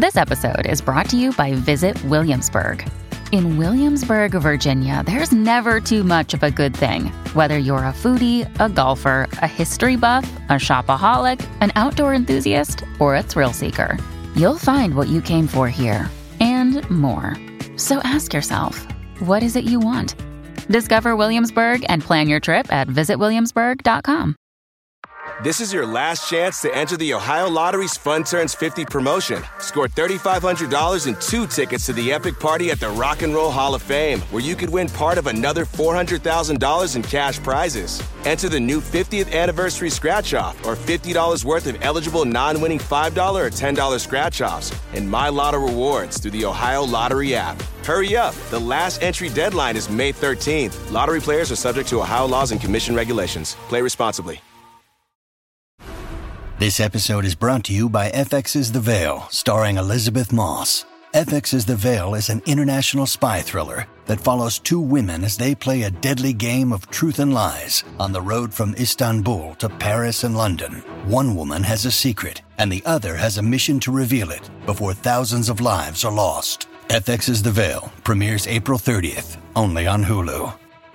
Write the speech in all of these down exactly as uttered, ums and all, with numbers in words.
This episode is brought to you by Visit Williamsburg. In Williamsburg, Virginia, there's never too much of a good thing. Whether you're a foodie, a golfer, a history buff, a shopaholic, an outdoor enthusiast, or a thrill seeker, you'll find what you came for here and more. So ask yourself, what is it you want? Discover Williamsburg and plan your trip at visit williamsburg dot com. This is your last chance to enter the Ohio Lottery's Fun Turns fifty promotion. Score three thousand five hundred dollars and two tickets to the epic party at the Rock and Roll Hall of Fame, where you could win part of another four hundred thousand dollars in cash prizes. Enter the new fiftieth anniversary scratch-off or fifty dollars worth of eligible non-winning five dollars or ten dollars scratch-offs and My Lotto rewards through the Ohio Lottery app. Hurry up. The last entry deadline is May thirteenth. Lottery players are subject to Ohio laws and commission regulations. Play responsibly. This episode is brought to you by F X's The Veil, starring Elizabeth Moss. F X's The Veil is an international spy thriller that follows two women as they play a deadly game of truth and lies on the road from Istanbul to Paris and London. One woman has a secret, and the other has a mission to reveal it before thousands of lives are lost. F X's The Veil premieres April thirtieth, only on Hulu.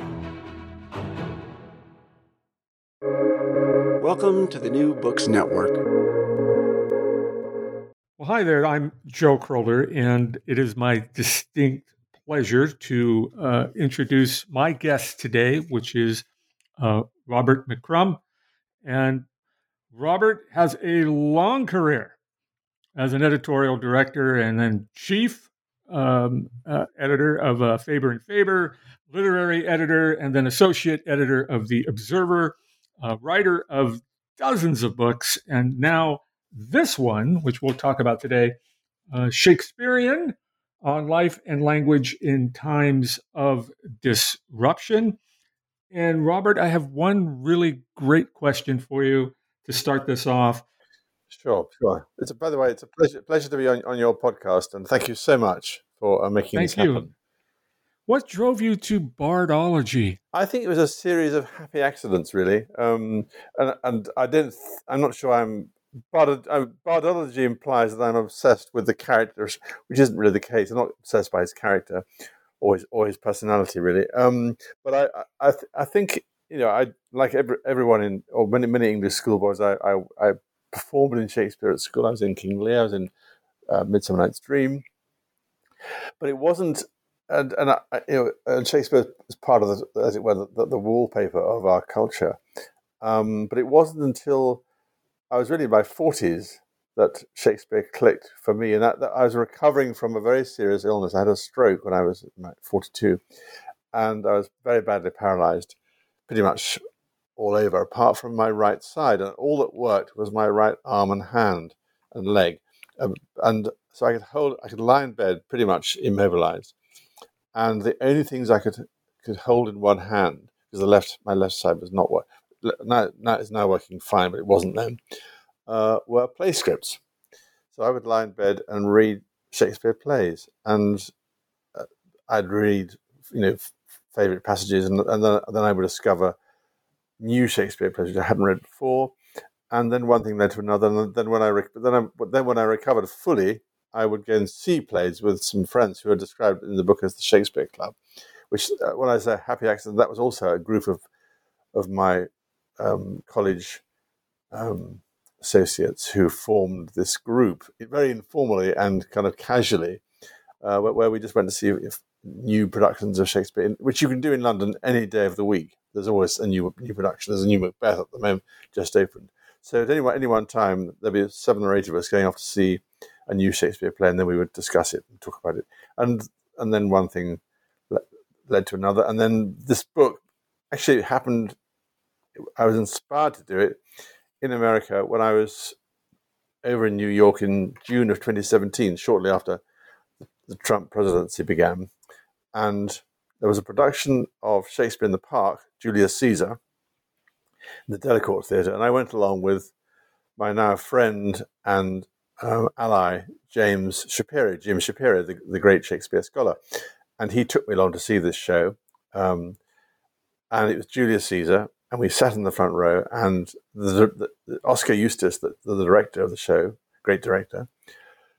Welcome to the New Books Network. Well, hi there. I'm Joe Kroller, and it is my distinct pleasure to uh, introduce my guest today, which is uh, Robert McCrum. And Robert has a long career as an editorial director and then chief um, uh, editor of uh, Faber and Faber, literary editor, and then associate editor of The Observer, a writer of dozens of books, and now this one, which we'll talk about today, uh, Shakespearean on Life and Language in Times of Disruption. And Robert, I have one really great question for you to start this off. Sure, sure. It's a, by the way, it's a pleasure, pleasure to be on, on your podcast, and thank you so much for uh, making Thank this happen. you. What drove you to Bardology? I think it was a series of happy accidents, really. Um, and and I didn't. I'm not sure. I'm Bard, uh, Bardology implies that I'm obsessed with the characters, which isn't really the case. I'm not obsessed by his character or his or his personality, really. Um, but I I, th- I think you know I like every, everyone in or many many English schoolboys. I, I I performed in Shakespeare at school. I was in King Lear. I was in uh, Midsummer Night's Dream. But it wasn't. And and I, you know, and Shakespeare is part of the, as it were, the, the wallpaper of our culture. Um, but it wasn't until I was really in my forties that Shakespeare clicked for me, and that, that I was recovering from a very serious illness. I had a stroke when I was forty-two, and I was very badly paralyzed, pretty much all over, apart from my right side, and all that worked was my right arm and hand and leg, um, and so I could hold, I could lie in bed pretty much immobilized. And the only things I could could hold in one hand, because the left my left side was not working, now, now it's now working fine, but it wasn't then, uh, were play scripts. So I would lie in bed and read Shakespeare plays, and uh, I'd read, you know, f- favorite passages, and, and then, then I would discover new Shakespeare plays which I hadn't read before, and then one thing led to another, and then when I rec- then I, then when I recovered fully, I would go and see plays with some friends who are described in the book as the Shakespeare Club, which, uh, when I say happy accident, that was also a group of of my um, college um, associates who formed this group very informally and kind of casually, uh, where, where we just went to see if new productions of Shakespeare, which you can do in London any day of the week. There's always a new new production. There's a new Macbeth at the moment just opened. So at any one, any one time, there'd be seven or eight of us going off to see a new Shakespeare play, and then we would discuss it and talk about it. And and then one thing le- led to another. And then this book actually happened, I was inspired to do it in America when I was over in New York in June of twenty seventeen, shortly after the Trump presidency began. And there was a production of Shakespeare in the Park, Julius Caesar, in the Delacorte Theatre. And I went along with my now friend and Um, ally, James Shapiro, Jim Shapiro, the, the great Shakespeare scholar. And he took me along to see this show. Um, and it was Julius Caesar, and we sat in the front row, and the, the, the Oscar Eustis, the, the director of the show, great director,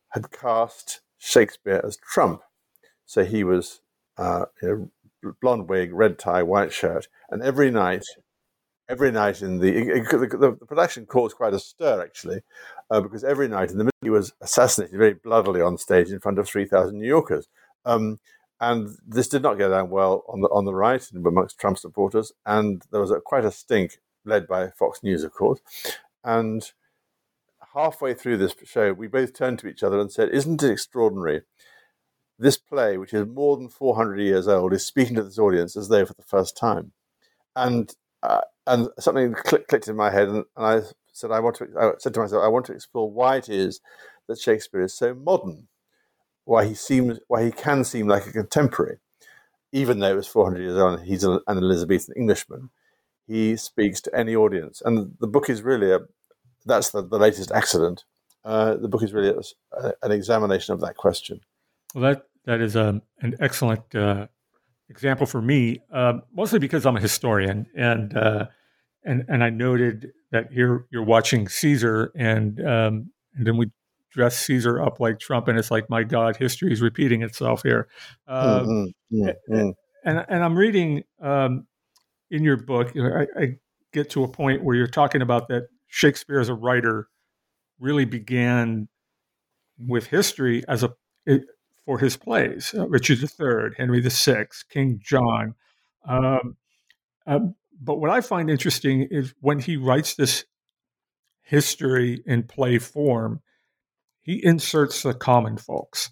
had cast Shakespeare as Trump. So he was uh, you know, blonde wig, red tie, white shirt, and every night, every night in the it, it, the, the production caused quite a stir actually, uh, because every night in the middle he was assassinated very bloodily on stage in front of three thousand New Yorkers, um, and this did not go down well on the on the right and amongst Trump supporters, and there was a, quite a stink led by Fox News, of course, and halfway through this show we both turned to each other and said, "Isn't it extraordinary? This play, which is more than four hundred years old, is speaking to this audience as though for the first time." And uh, and something click, clicked in my head, and, and I said, "I want to." I said to myself, "I want to explore why it is that Shakespeare is so modern, why he seems, why he can seem like a contemporary, even though it was four hundred years old. And he's an Elizabethan Englishman. He speaks to any audience, and the book is really a. That's the, the latest accident. Uh, the book is really a, an examination of that question." Well, that that is um, an excellent uh, example for me, uh, mostly because I'm a historian, and uh, and and I noted that here you're watching Caesar, and um, and then we dress Caesar up like Trump, and it's like, my God, history is repeating itself here. Uh, mm-hmm. Mm-hmm. And and I'm reading um, in your book, you know, I, I get to a point where you're talking about that Shakespeare as a writer really began with history as a it, for his plays, uh, Richard the Third, Henry the Sixth, King John. Um, um, but what I find interesting is when he writes this history in play form, he inserts the common folks.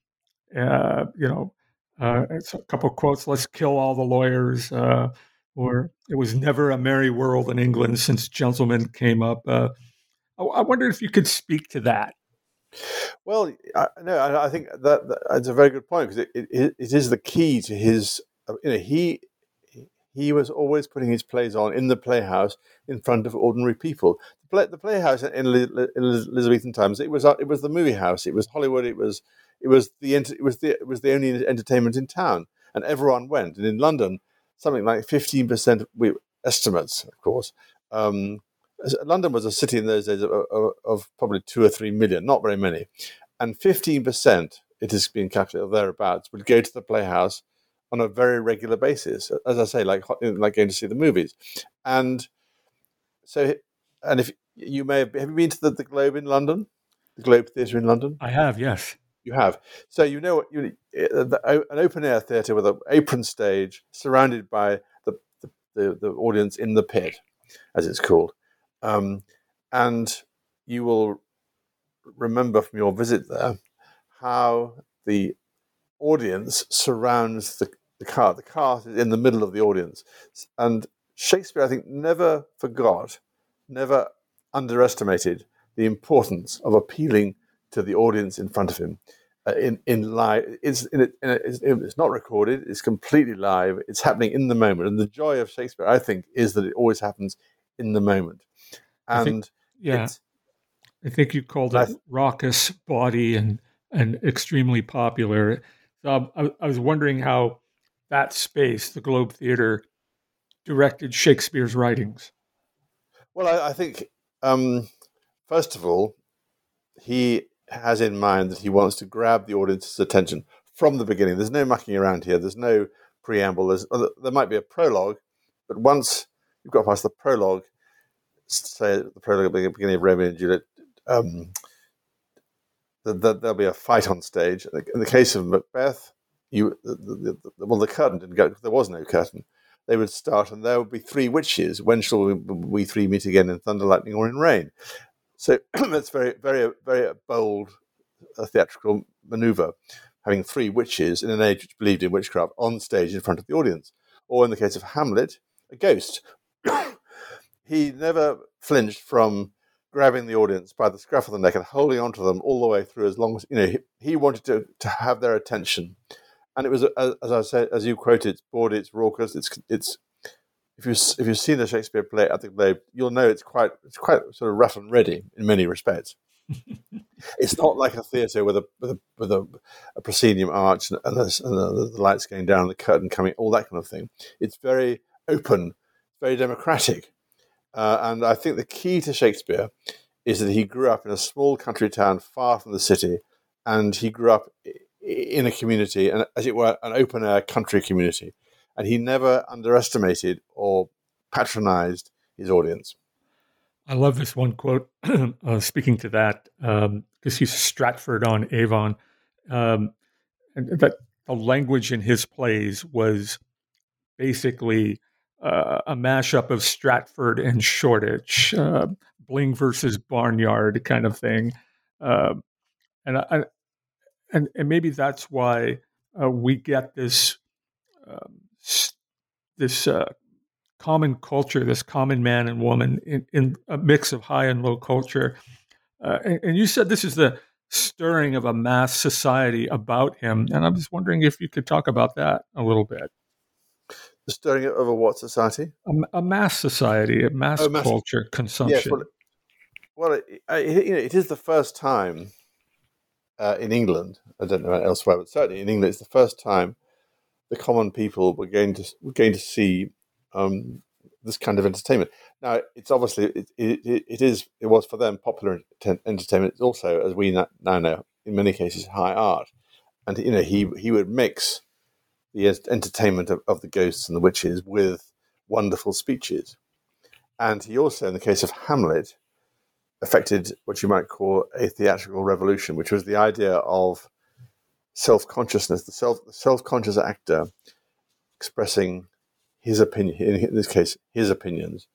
Uh, you know, uh, it's a couple of quotes: "Let's kill all the lawyers," uh, or "It was never a merry world in England since gentlemen came up." Uh, I, I wonder if you could speak to that. Well, I, no, I, I think that, that that's a very good point, because it, it, it is the key to his. You know, he he was always putting his plays on in the playhouse in front of ordinary people. The, play, the playhouse in, in Elizabethan times, it was it was the movie house. It was Hollywood. It was it was the it was the it was the only entertainment in town, and everyone went. And in London, something like fifteen percent we estimates, of course. Um, London was a city in those days of, of, of probably two or three million, not very many. And fifteen percent, it has been calculated, or thereabouts, would go to the Playhouse on a very regular basis. As I say, like like going to see the movies. And so, and if you may have, have you been to the, the Globe in London? The Globe Theatre in London? I have, yes. You have. So you know what, you, the, an open-air theatre with an apron stage surrounded by the, the, the, the audience in the pit, as it's called. Um, and you will remember from your visit there how the audience surrounds the, the cart. The cart is in the middle of the audience. And Shakespeare, I think, never forgot, never underestimated the importance of appealing to the audience in front of him. Uh, in in live, it's in it, in it, it's, it's not recorded. It's completely live. It's happening in the moment. And the joy of Shakespeare, I think, is that it always happens in the moment. And I think, yeah, I think you called it th- raucous, bawdy, and and extremely popular. So I, I was wondering how that space, the Globe Theatre, directed Shakespeare's writings. Well, I, I think um, first of all, he has in mind that he wants to grab the audience's attention from the beginning. There's no mucking around here. There's no preamble. There's, there might be a prologue, but once you've got past the prologue, say the prologue at the beginning of Romeo and Juliet, um, the, the, there'll be a fight on stage. In the case of Macbeth, you the, the, the, well, the curtain didn't go. There was no curtain. They would start, and there would be three witches. When shall we, we three meet again, in thunder, lightning, or in rain? So that's very, very, very bold uh, theatrical maneuver, having three witches in an age which believed in witchcraft on stage in front of the audience. Or in the case of Hamlet, a ghost. He never flinched from grabbing the audience by the scruff of the neck and holding on to them all the way through, as long as, you know, he, he wanted to, to have their attention. And it was, as I said, as you quoted, it's bawdy, it's raucous, it's, it's, if you if you've seen a Shakespeare play at the Globe, you'll know it's quite it's quite sort of rough and ready in many respects. It's not like a theatre with a with a with a, a proscenium arch and, and, the, and the, the lights going down, the curtain coming, all that kind of thing. It's very open, very democratic, uh, and I think the key to Shakespeare is that he grew up in a small country town far from the city, and he grew up in a community, and as it were, an open air country community, and he never underestimated or patronized his audience. I love this one quote. uh, speaking to that, because um, he's Stratford on Avon, um, and that the language in his plays was basically uh, a mashup of Stratford and Shoreditch, uh, Bling versus Barnyard kind of thing, uh, and I, and and maybe that's why uh, we get this um, this. Uh, common culture, this common man and woman in, in a mix of high and low culture. Uh, and, and you said this is the stirring of a mass society about him. And I'm just wondering if you could talk about that a little bit. The stirring of a what society? A, a mass society, a mass, oh, mass culture consumption. Yes, well, well it, it, you know, it is the first time uh, in England, I don't know elsewhere, but certainly in England, it's the first time the common people were going to, were going to see Um, this kind of entertainment. Now, it's obviously it, it, it is it was for them popular entertainment. It's also, as we now know, in many cases, high art. And you know, he he would mix the entertainment of, of the ghosts and the witches with wonderful speeches. And he also, in the case of Hamlet, affected what you might call a theatrical revolution, which was the idea of self-consciousness, the self the self-conscious actor expressing his opinion, in this case, his opinions,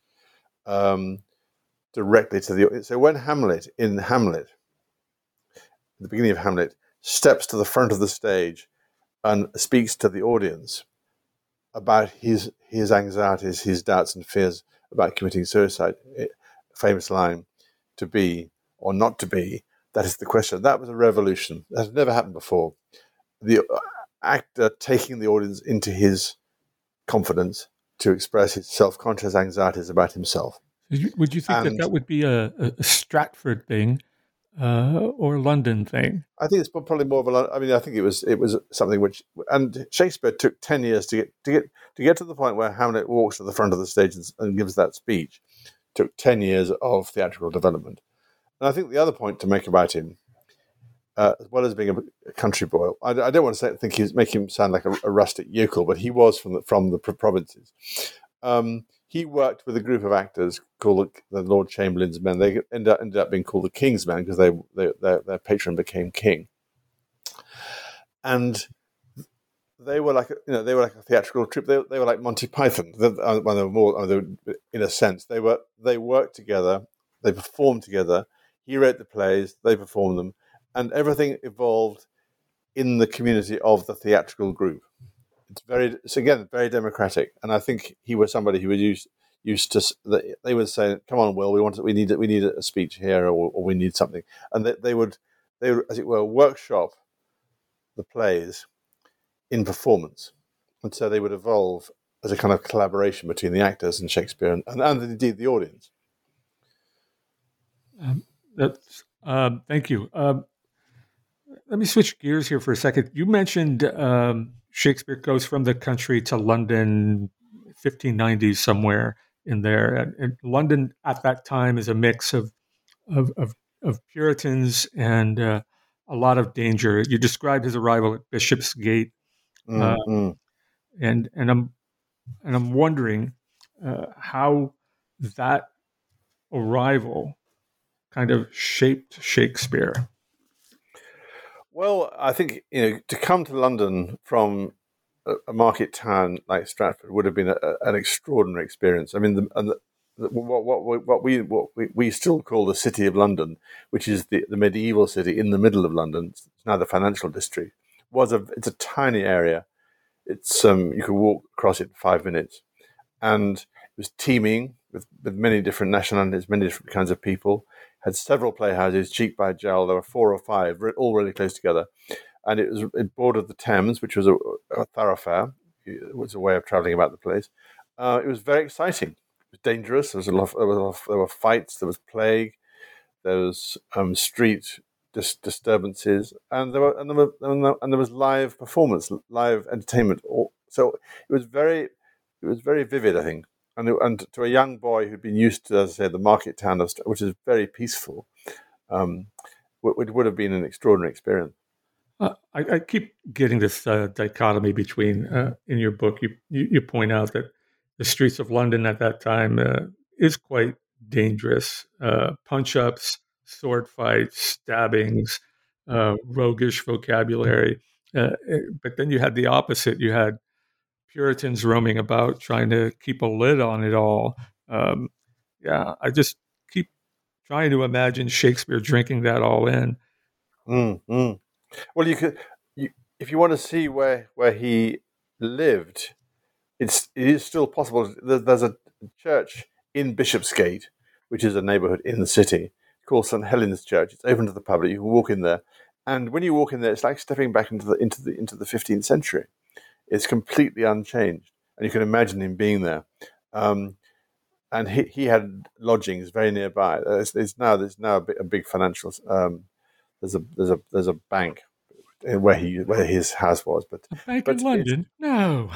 um, directly to the audience. So when Hamlet, in Hamlet, at the beginning of Hamlet, steps to the front of the stage and speaks to the audience about his his anxieties, his doubts and fears about committing suicide, famous line, to be or not to be, that is the question. That was a revolution. That had never happened before. The actor taking the audience into his confidence to express his self-conscious anxieties about himself. Would you think and, that that would be a, a Stratford thing uh, or a London thing? I think it's probably more of a. I mean, I think it was it was something which, and Shakespeare took ten years to get to get to get to the point where Hamlet walks to the front of the stage and, and gives that speech. It took ten years of theatrical development, and I think the other point to make about him, Uh, as well as being a, a country boy, I, I don't want to say, think he's make him sound like a, a rustic yokel, but he was from the from the provinces. Um, he worked with a group of actors called the, the Lord Chamberlain's Men. They ended up, ended up being called the King's Men because they, they their, their patron became king, and they were like a, you know they were like a theatrical troupe. They, they were like Monty Python. They, uh, well, they were more, they were, in a sense, they were they worked together. They performed together. He wrote the plays. They performed them. And everything evolved in the community of the theatrical group. It's very, it's again, very democratic. And I think he was somebody who was used used to. They would say, "Come on, Will, we want, we need, we need a speech here, or, or we need something." And they, they would, they would, as it were, workshop the plays in performance, and so they would evolve as a kind of collaboration between the actors and Shakespeare, and, and, and indeed the audience. Um, that's um, thank you. Um, Let me switch gears here for a second. You mentioned um, Shakespeare goes from the country to London, fifteen nineties somewhere in there. And, and London at that time is a mix of of, of, of Puritans and uh, a lot of danger. You described his arrival at Bishopsgate, mm-hmm. uh, and and I'm and I'm wondering uh, how that arrival kind of shaped Shakespeare. Well, I think, you know, to come to London from a, a market town like Stratford would have been a, a, an extraordinary experience. I mean, the, and the, the, what, what, what we what we, we still call the City of London, which is the, the medieval city in the middle of London, it's now the financial district, was a it's a tiny area. It's um you could walk across it in five minutes, and it was teeming with, with many different nationalities, many different kinds of people. Had several playhouses, cheek by jowl. There were four or five, all really close together, and it was it bordered the Thames, which was a, a thoroughfare. It was a way of travelling about the place. Uh, it was very exciting. It was dangerous. There was a lot. Of, there, was a lot of, there were fights. There was plague. There was um, street dis- disturbances, and there were and there were and there was live performance, live entertainment. So it was very, it was very vivid, I think. And, and to a young boy who'd been used to, as I say, the market town, of, which is very peaceful, um, it would have been an extraordinary experience. Uh, I, I keep getting this uh, dichotomy between, uh, in your book, you, you, you point out that the streets of London at that time uh, is quite dangerous. Uh, punch ups, sword fights, stabbings, uh, roguish vocabulary. Uh, eh, but then you had the opposite. You had Puritans roaming about trying to keep a lid on it all. Um, yeah, I just keep trying to imagine Shakespeare drinking that all in. Mm, mm. Well, you could, you, if you want to see where where he lived, it's it is still possible. There, there's a church in Bishopsgate, which is a neighbourhood in the city, called Saint Helen's Church. It's open to the public. You can walk in there, and when you walk in there, it's like stepping back into the into the into the fifteenth century. It's completely unchanged, and you can imagine him being there. Um, and he, he had lodgings very nearby. There's, there's now there's now a big, a big financial. Um, there's a there's a there's a bank where he where his house was, but a bank but in London, no.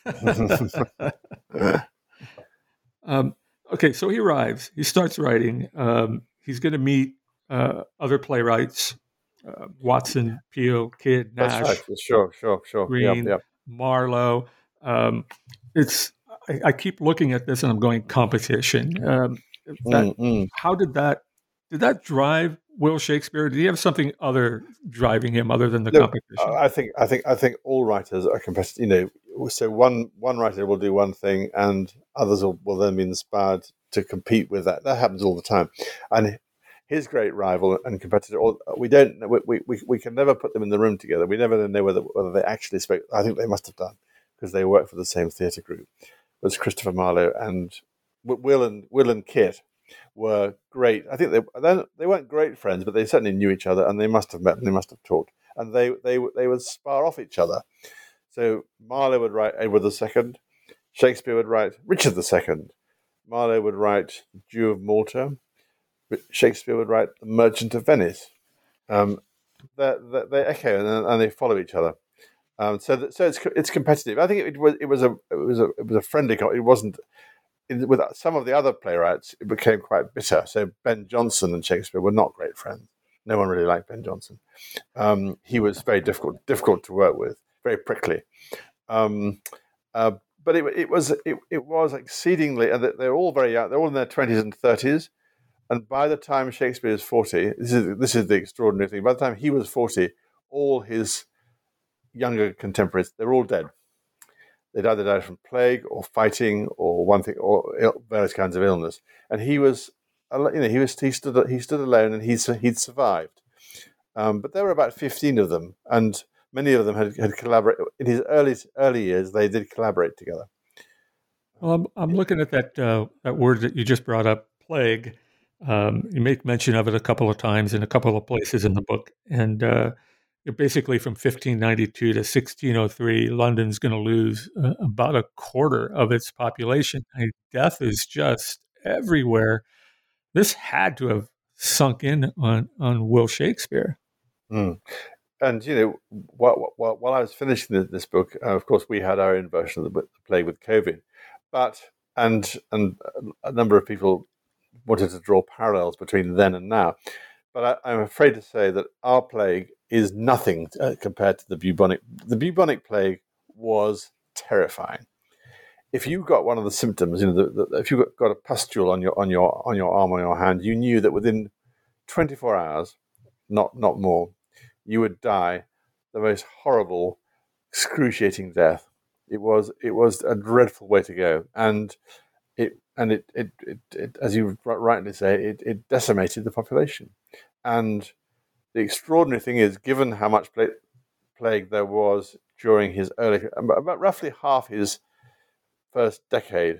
um, okay, so he arrives. He starts writing. Um, he's going to meet uh, other playwrights: uh, Watson, Peele, Kidd, Nash. That's right. Sure, sure, sure. Green, yep, yep. Marlowe. Um, it's. I, I keep looking at this and I'm going competition. Um, that, mm, mm. How did that? Did that drive Will Shakespeare? Did he have something other driving him other than the Look, competition? I think I think I think all writers are competitive. You know, so one one writer will do one thing, and others will, will then be inspired to compete with that. That happens all the time. And his great rival and competitor, we don't we we, we can never put them in the room together. We never know whether whether they actually spoke. I think they must have done because they work for the same theatre group. Was Christopher Marlowe and Will and Will and Kit were great. I think they they weren't great friends, but they certainly knew each other, and they must have met and they must have talked, and they they they would spar off each other. So Marlowe would write Edward the Second, Shakespeare would write Richard the Second, Marlowe would write Jew of Malta, Shakespeare would write The Merchant of Venice. Um, they, they, they echo and, and they follow each other. Um, so that, so it's it's competitive. I think it, it was it was a it was a it was a friendly. It wasn't. With some of the other playwrights, it became quite bitter. So Ben Jonson and Shakespeare were not great friends. No one really liked Ben Jonson. Um, he was very difficult, difficult to work with, very prickly. Um, uh, but it, it was it, it was exceedingly, and they're all very young. They're all in their twenties and thirties. And by the time Shakespeare is forty, this is this is the extraordinary thing. By the time he was forty, all his younger contemporaries, they're all dead. They'd either died from plague or fighting or one thing or Ill, various kinds of illness. And he was, you know, he was he stood he stood alone and he's he'd survived. Um, but there were about fifteen of them, and many of them had, had collaborated in his early early years. They did collaborate together. Well, I'm, I'm looking at that uh, that word that you just brought up, plague. Um, you make mention of it a couple of times in a couple of places in the book, and uh, basically from fifteen ninety-two to sixteen oh three, London's going to lose uh, about a quarter of its population. I mean, death is just everywhere. This had to have sunk in on, on Will Shakespeare. Mm. And, you know, while, while, while I was finishing this book, uh, of course, we had our own version of the plague with COVID. But, and and a number of people wanted to draw parallels between then and now. But I, I'm afraid to say that our plague is nothing uh, compared to the bubonic. The bubonic plague was terrifying. If you got one of the symptoms, you know, the, the, if you got a pustule on your on your on your arm or your hand, you knew that within twenty-four hours, not not more, you would die the most horrible, excruciating death. It was it was a dreadful way to go, and it and it it, it, it as you rightly say, it, it decimated the population. And the extraordinary thing is, given how much plague there was during his early, about roughly half his first decade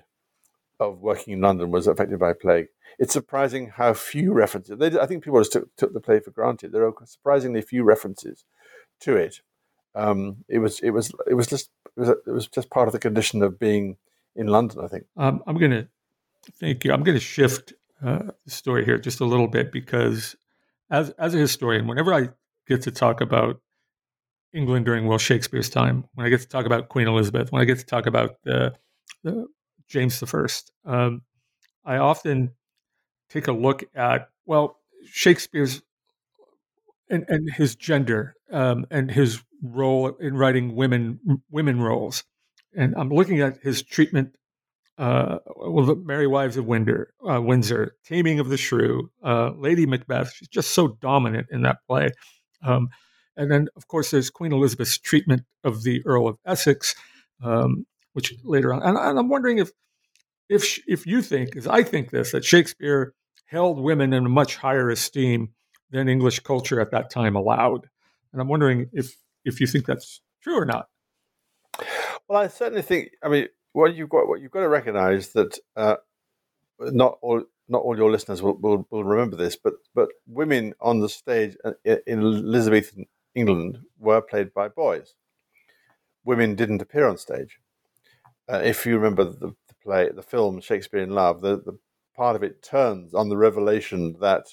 of working in London was affected by plague. It's surprising how few references. They, I think people just took, took the plague for granted. There are surprisingly few references to it. Um, it was, it was, it was just, it was, it was just part of the condition of being in London, I think. Um, I'm going to thank you. I'm going to shift uh, the story here just a little bit because, as as a historian, whenever I get to talk about England during Will Shakespeare's time, when I get to talk about Queen Elizabeth, when I get to talk about uh, uh, James the First, um, I often take a look at, well, Shakespeare's and, and his gender. um, and his role in writing women women roles. And I'm looking at his treatment. Uh, well, the Merry Wives of Windsor, uh, Windsor, Taming of the Shrew, uh, Lady Macbeth. She's just so dominant in that play. Um, and then, of course, there's Queen Elizabeth's treatment of the Earl of Essex, um, which later on. And, and I'm wondering if, if, if you think, as I think this, that Shakespeare held women in a much higher esteem than English culture at that time allowed. And I'm wondering if if you think that's true or not. Well, I certainly think. I mean, what you've got, what you've got to recognise that uh, not all not all your listeners will, will, will remember this, but but women on the stage in Elizabethan England were played by boys. Women didn't appear on stage. Uh, if you remember the, the play, the film Shakespeare in Love, the, the part of it turns on the revelation that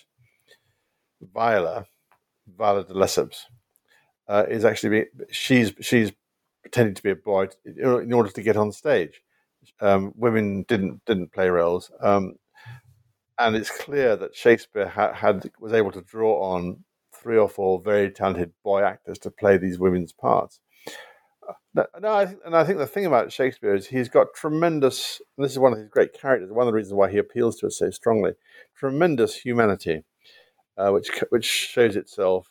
Viola, Viola de Lesseps, uh, is actually being, she's she's pretending to be a boy in order to get on stage. Um, women didn't didn't play roles, um, and it's clear that Shakespeare ha- had was able to draw on three or four very talented boy actors to play these women's parts. No, no I think, and I think the thing about Shakespeare is he's got tremendous, and this is one of his great characters, one of the reasons why he appeals to us so strongly, tremendous humanity, uh, which which shows itself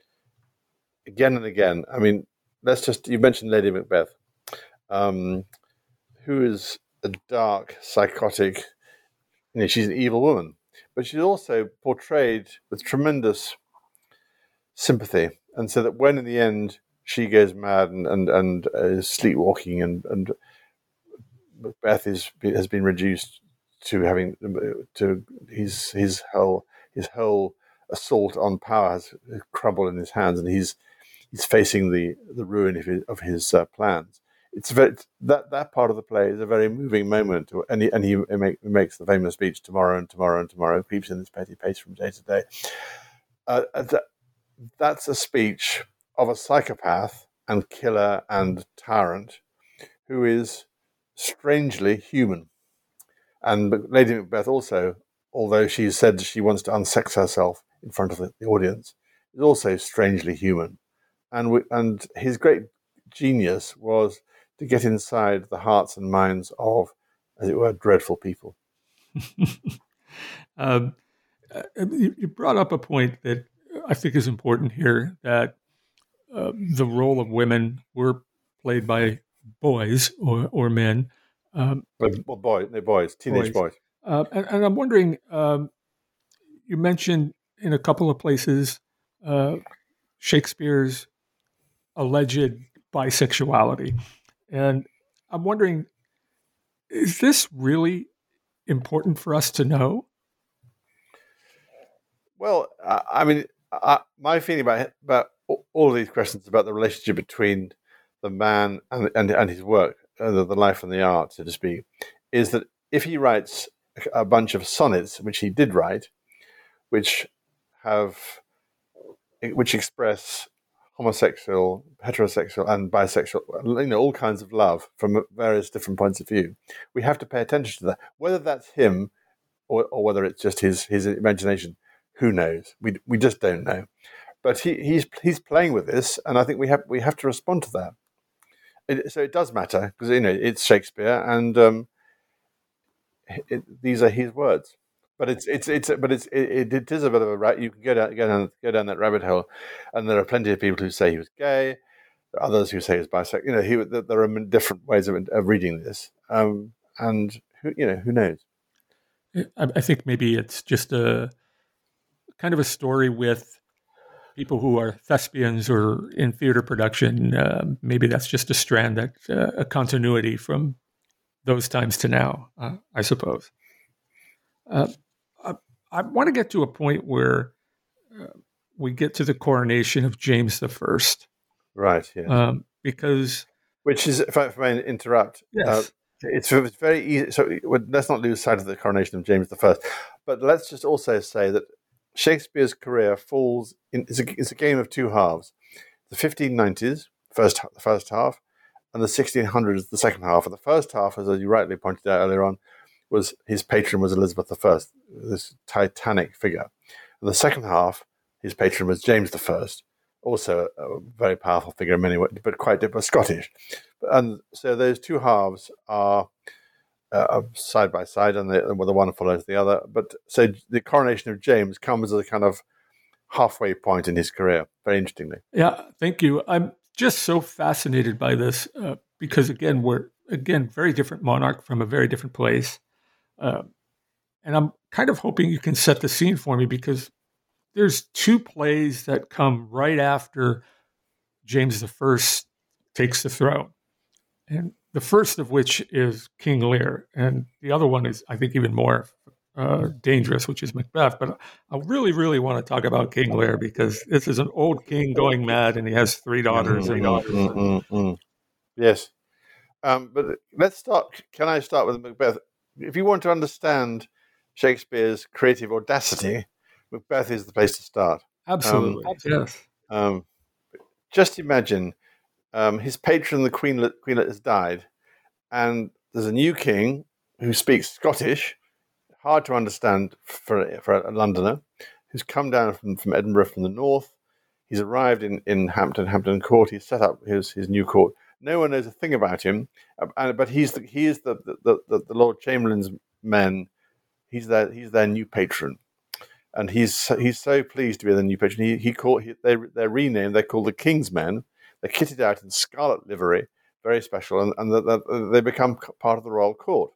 again and again. I mean, let's just, you mentioned Lady Macbeth, um, who is a dark, psychotic, you know, she's an evil woman, but she's also portrayed with tremendous sympathy, and so that when in the end she goes mad and and, and uh, is sleepwalking, and and Macbeth is has been reduced to having to his his whole his whole assault on power has crumbled in his hands, and he's he's facing the the ruin of his, of his uh, plans. It's very, that that part of the play is a very moving moment, and he and he make, makes the famous speech, "Tomorrow and tomorrow and tomorrow keeps in this petty pace from day to day." Uh, that, that's a speech of a psychopath and killer and tyrant who is strangely human. And Lady Macbeth also, although she said she wants to unsex herself in front of the, the audience, is also strangely human. And we, and his great genius was to get inside the hearts and minds of, as it were, dreadful people. um, you brought up a point that I think is important here, that uh, the role of women were played by boys or, or men. Um, well, boy, no, boys, teenage boys. boys. Uh, and, and I'm wondering, um, you mentioned in a couple of places uh, Shakespeare's alleged bisexuality. And I'm wondering, is this really important for us to know? Well, I mean, I, my feeling about about all of these questions about the relationship between the man and and, and his work, uh, the, the life and the art, so to speak, is that if he writes a bunch of sonnets, which he did write, which have which express homosexual, heterosexual, and bisexual, you know, all kinds of love from various different points of view, we have to pay attention to that. Whether that's him or, or whether it's just his his imagination, who knows? We we just don't know. But he he's he's playing with this, and I think we have we have to respond to that. It, so it does matter, because you know it's Shakespeare, and um, it, these are his words. But it's it's it's but it's it, it is a bit of a rat. You can go down go down go down that rabbit hole, and there are plenty of people who say he was gay. There are others who say he was bisexual. You know, he, there are different ways of, of reading this, um, and who, you know who knows. I think maybe it's just a kind of a story with people who are thespians or in theater production. Uh, maybe that's just a strand, that uh, a continuity from those times to now, uh, I suppose. Uh, I, I want to get to a point where uh, we get to the coronation of James the First. Right, yeah. Um, because... Which is, if I, if I may interrupt, yes. uh, it's, it's very easy. So let's not lose sight of the coronation of James the First. But let's just also say that Shakespeare's career falls in, it's a, it's a game of two halves. The fifteen nineties, first, the first half, and the sixteen hundreds, the second half. And the first half, as you rightly pointed out earlier on, was his patron was Elizabeth the First, this titanic figure. And the second half, his patron was James the First, also a, a very powerful figure in many ways, but quite different, Scottish. And so those two halves are uh, side by side, and the, well, the one follows the other. But so the coronation of James comes as a kind of halfway point in his career, very interestingly. Yeah, thank you. I'm just so fascinated by this uh, because, again, we're, again, very different monarch from a very different place. Uh, and I'm kind of hoping you can set the scene for me, because there's two plays that come right after James the First takes the throne. And the first of which is King Lear. And the other one is, I think, even more uh, dangerous, which is Macbeth. But I really, really want to talk about King Lear, because this is an old king going mad, and he has three daughters. Mm, and mm, mm, mm, mm. Yes. Um, but let's start. Can I start with Macbeth? If you want to understand Shakespeare's creative audacity, Macbeth is the place to start. Absolutely. Um, yes. Um, just imagine um, his patron, the Queenlet, Queenlet, has died, and there's a new king who speaks Scottish, hard to understand for, for a Londoner, who's come down from, from Edinburgh from the north. He's arrived in, in Hampton, Hampton Court. He's set up his, his new court. No one knows a thing about him, uh, but he's the, he is the, the, the, the Lord Chamberlain's men. He's their he's their new patron, and he's he's so pleased to be the new patron. He he called he, they they're renamed. They're called the King's Men. They're kitted out in scarlet livery, very special, and and the, the, they become part of the royal court.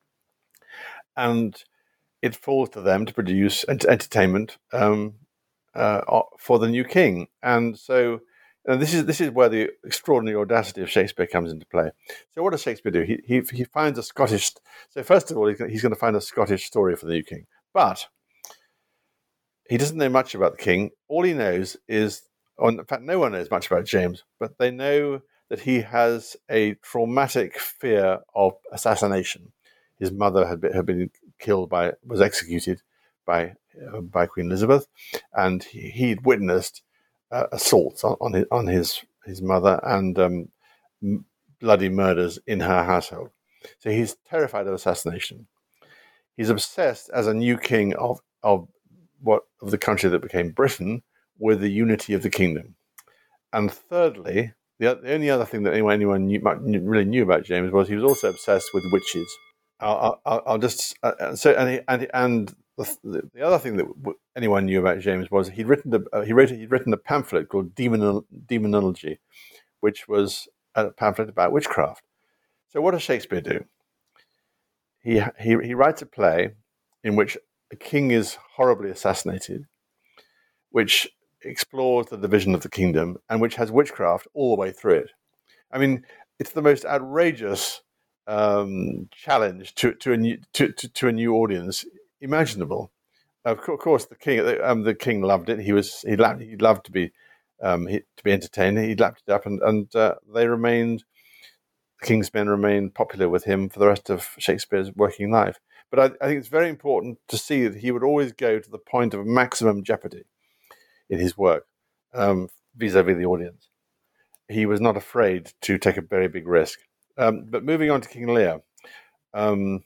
And it falls to them to produce ent- entertainment um, uh, for the new king, and so. And this is this is where the extraordinary audacity of Shakespeare comes into play. So what does Shakespeare do? He he, he finds a Scottish. So first of all, he's, he's going to find a Scottish story for the new king, but he doesn't know much about the king. All he knows is, or in fact, no one knows much about James, but they know that he has a traumatic fear of assassination. His mother had been, had been killed by was executed by uh, by Queen Elizabeth, and he, he'd witnessed. Uh, assaults on, on his on his, his mother and um, m- bloody murders in her household. So he's terrified of assassination. He's obsessed as a new king of of what of the country that became Britain with the unity of the kingdom. And thirdly, the, the only other thing that anyone anyone knew, really knew about James was he was also obsessed with witches. I'll, I'll, I'll just uh, so and he, and and. The, the other thing that anyone knew about James was he'd written a, uh, he wrote he'd written a pamphlet called Demon, Demonology, which was a pamphlet about witchcraft. So what does Shakespeare do? He he he writes a play in which a king is horribly assassinated, which explores the division of the kingdom and which has witchcraft all the way through it. I mean, it's the most outrageous um, challenge to to a new to, to, to a new audience imaginable. Of course, the king um, the king loved it. He was he loved he loved to be um, he, to be entertained. He lapped it up, and and uh, they remained. The King's Men remained popular with him for the rest of Shakespeare's working life. But I, I think it's very important to see that he would always go to the point of maximum jeopardy in his work um, vis-a-vis the audience. He was not afraid to take a very big risk. Um, but moving on to King Lear, um,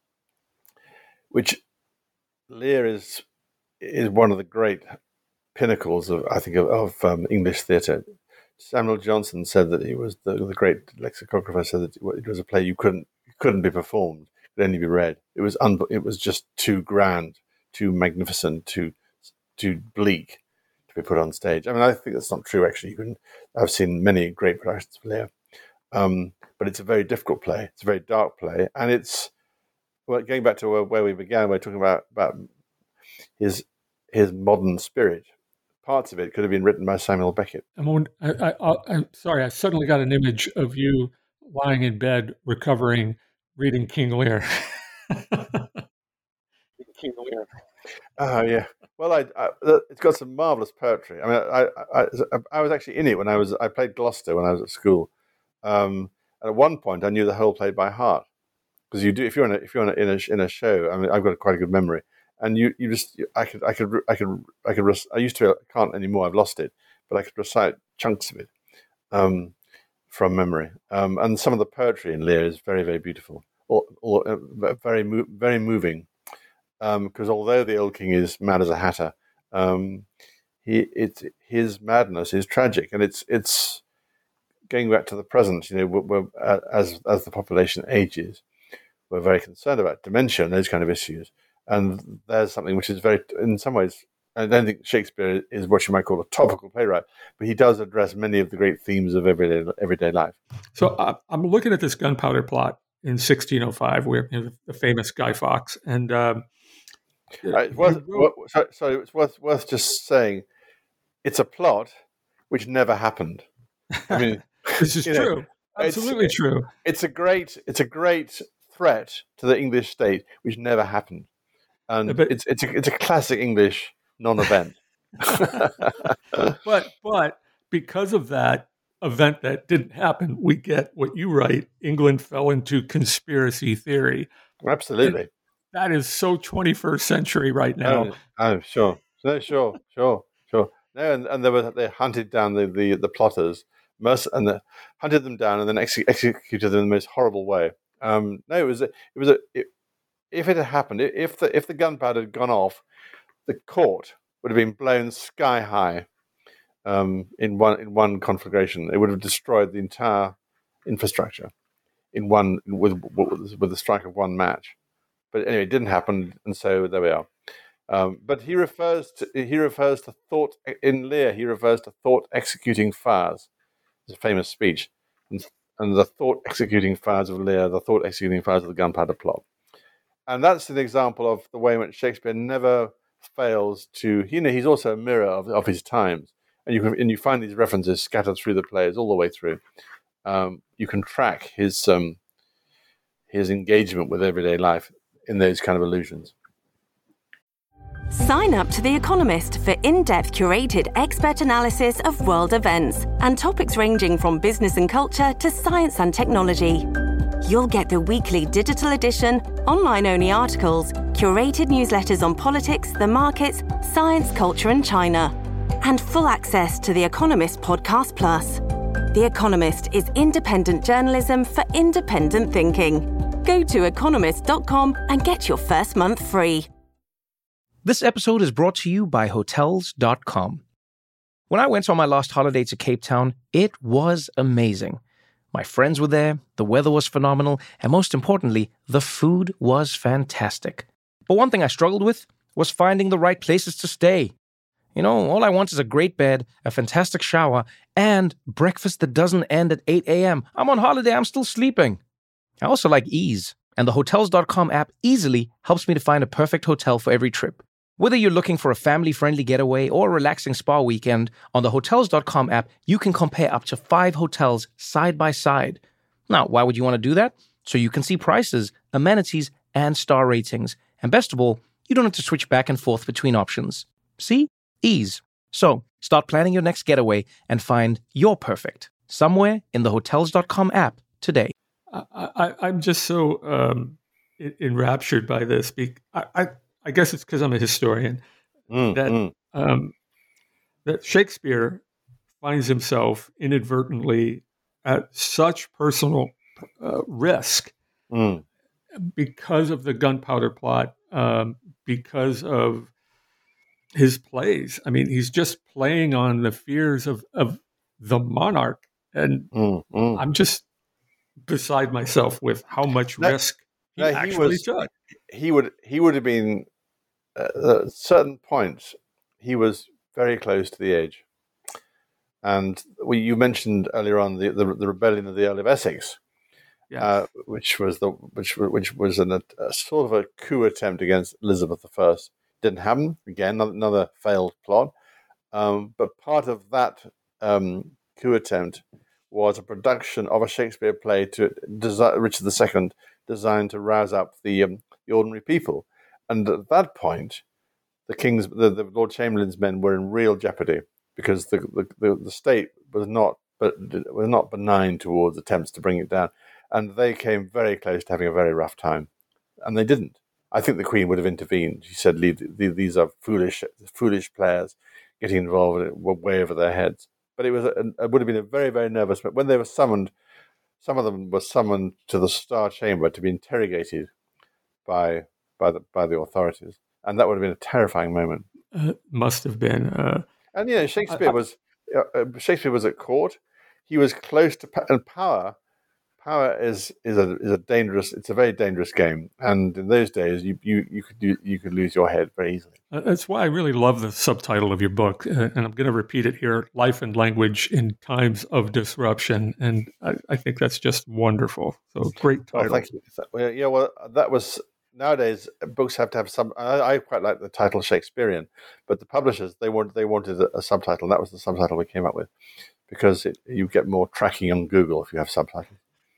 which. Lear is is one of the great pinnacles of I think of, of um, English theatre. Samuel Johnson said that he was the, the great lexicographer. Said that it was a play you couldn't couldn't be performed, could only be read. It was un, it was just too grand, too magnificent, too too bleak to be put on stage. I mean, I think that's not true. Actually, you can. I've seen many great productions of Lear, um, but it's a very difficult play. It's a very dark play, and it's. Well, going back to where, where we began, we're talking about, about his his modern spirit. Parts of it could have been written by Samuel Beckett. I'm, I, I, I'm sorry, I suddenly got an image of you lying in bed, recovering, reading King Lear. King Lear. Oh, yeah. Well, I, I, it's got some marvelous poetry. I mean, I, I, I, I was actually in it when I was. I played Gloucester when I was at school, um, and at one point I knew the whole play by heart. Because you do, if you're in a, if you're in a, in a in a show, I mean, I've got quite a good memory, and you, you just, I could, I could, I could, I could, I used to, I can't anymore. I've lost it, but I could recite chunks of it um, from memory. Um, and some of the poetry in Lear is very, very beautiful, or, or uh, very, very moving. Because um, although the old king is mad as a hatter, um, he it's his madness is tragic, and it's it's going back to the present. You know, we're, we're, as as the population ages, we're very concerned about dementia and those kind of issues. And there's something which is very, in some ways, I don't think Shakespeare is what you might call a topical playwright, but he does address many of the great themes of everyday everyday life. So uh, I'm looking at this gunpowder plot in sixteen oh five, where you know, the famous Guy Fawkes, and um, uh, it's worth, wrote, so, so it's worth worth just saying, it's a plot which never happened. I mean, this is true, know, absolutely it's, true. It's a great, it's a great threat to the English state which never happened. And but, it's it's a, it's a classic English non-event. but but because of that event that didn't happen, we get what you write. England fell into conspiracy theory. Absolutely, and that is so twenty-first century right now. Oh, oh sure, no, sure, sure, sure. No, and, and they were they hunted down the the, the plotters, and the, hunted them down, and then ex- executed them in the most horrible way. Um, no, it was a, it was a. It, If it had happened, if the if the gunpowder had gone off, the court would have been blown sky high um, in one in one conflagration. It would have destroyed the entire infrastructure in one with with the strike of one match. But anyway, it didn't happen, and so there we are. Um, but he refers to he refers to thought in Lear. He refers to thought executing fires. It's a famous speech, and, and the thought executing fires of Lear, the thought executing fires of the gunpowder plot. And that's an example of the way in which Shakespeare never fails to, you know, he's also a mirror of, of his times. And you can, and you find these references scattered through the plays all the way through. Um, you can track his um, his engagement with everyday life in those kind of allusions. Sign up to The Economist for in-depth curated expert analysis of world events and topics ranging from business and culture to science and technology. You'll get the weekly digital edition, online-only articles, curated newsletters on politics, the markets, science, culture, and China, and full access to The Economist Podcast Plus. The Economist is independent journalism for independent thinking. Go to economist dot com and get your first month free. This episode is brought to you by Hotels dot com. When I went on my last holiday to Cape Town, it was amazing. My friends were there, the weather was phenomenal, and most importantly, the food was fantastic. But one thing I struggled with was finding the right places to stay. You know, all I want is a great bed, a fantastic shower, and breakfast that doesn't end at eight a.m. I'm on holiday, I'm still sleeping. I also like ease, and the Hotels dot com app easily helps me to find a perfect hotel for every trip. Whether you're looking for a family-friendly getaway or a relaxing spa weekend, on the Hotels dot com app, you can compare up to five hotels side by side. Now, why would you want to do that? So you can see prices, amenities, and star ratings. And best of all, you don't have to switch back and forth between options. See? Ease. So, start planning your next getaway and find your perfect somewhere in the Hotels dot com app today. I, I, I'm just so um, enraptured by this. I, I I guess it's because I'm a historian mm, that mm. Um, that Shakespeare finds himself inadvertently at such personal uh, risk mm. because of the gunpowder plot, um, because of his plays. I mean, he's just playing on the fears of, of the monarch, and mm, mm. I'm just beside myself with how much no, risk he no, actually he was, took. He would he would have been. Uh, at certain points, he was very close to the edge. And we, you mentioned earlier on the, the, the rebellion of the Earl of Essex, yes. uh, which was the which which was an, a sort of a coup attempt against Elizabeth the First. Didn't happen. Again, another, another failed plot. Um, but part of that um, coup attempt was a production of a Shakespeare play to desi- Richard the Second, designed to rouse up the um, the ordinary people. And at that point, the king's, the, the Lord Chamberlain's men were in real jeopardy because the the, the, the state was not, but was not benign towards attempts to bring it down, and they came very close to having a very rough time, and they didn't. I think the Queen would have intervened. She said, "These are foolish, foolish players getting involved way over their heads." But it was, a, it would have been a very, very nervous. But when they were summoned, some of them were summoned to the Star Chamber to be interrogated by. by the by the authorities, and that would have been a terrifying moment. Uh, must have been. Uh, And you know, Shakespeare I, I, was uh, Shakespeare was at court. He was close to and power. Power is is a is a dangerous. It's a very dangerous game, and in those days, you you you could you, you could lose your head very easily. That's why I really love the subtitle of your book, uh, and I'm going to repeat it here: "Life and Language in Times of Disruption," and I, I think that's just wonderful. So great title. Well, thank you. Well, yeah, well, that was nowadays books have to have some. I, I quite like the title Shakespearean, but the publishers they wanted they wanted a, a subtitle. That was the subtitle we came up with because it, you get more tracking on Google if you have subtitles.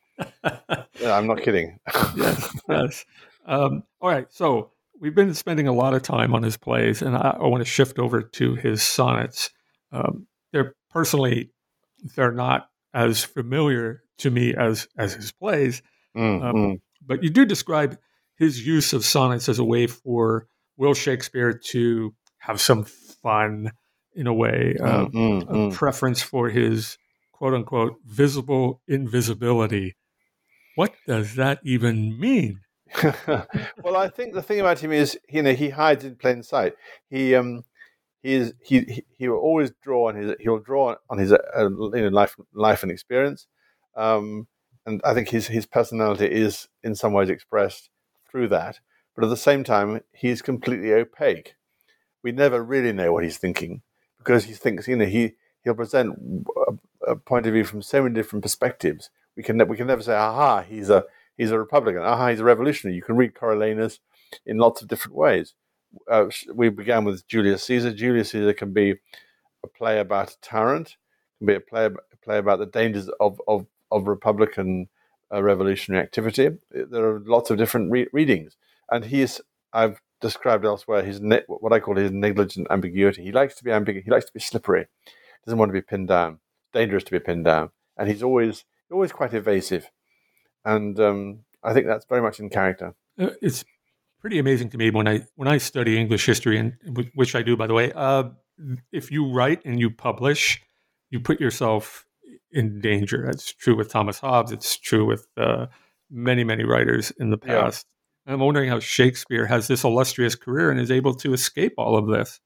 Yeah, I'm not kidding. yes, yes. Um, all right. So we've been spending a lot of time on his plays, and I, I want to shift over to his sonnets. Um, they're personally, they're not as familiar to me as as his plays, mm, um, mm. but you do describe his use of sonnets as a way for Will Shakespeare to have some fun, in a way, uh, mm, mm, a mm. preference for his quote unquote visible invisibility. What does that even mean? Well, I think the thing about him is, you know, he hides in plain sight. He um, he is he he, he will always draw on his he'll draw on his uh, you know life life and experience, um, and I think his his personality is in some ways expressed through that. But at the same time, he is completely opaque. We never really know what he's thinking because he thinks, you know, he he'll present a, a point of view from so many different perspectives. We can we can never say, aha, he's a he's a Republican, aha, he's a revolutionary. You can read Coriolanus in lots of different ways. Uh, we began with Julius Caesar. Julius Caesar can be a play about a tyrant, can be a play a play about the dangers of of of Republican uh, revolutionary activity. There are lots of different re- readings, and he's I've described elsewhere his ne- what I call his negligent ambiguity. He likes to be ambiguous. He likes to be slippery. Doesn't want to be pinned down. It's dangerous to be pinned down, and he's always always quite evasive, and um, I think that's very much in character. Uh, it's pretty amazing to me when I when I study English history, and which I do, by the way. Uh, if you write and you publish, you put yourself in danger. That's true with Thomas Hobbes. It's true with uh, many many writers in the past. Yeah. I'm wondering how Shakespeare has this illustrious career and is able to escape all of this.